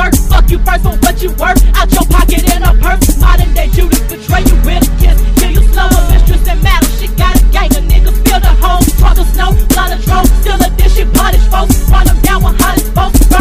skirt. Fuck you first on what you worth. Out your pocket in a purse. Modern day Judas betray you with a kiss. Kill you slow, a mistress and madam. She got a gang of niggas. Fill the hole, struggle snow, blood of drove. Still a dish, she punish folks. Run them down with hottest folks.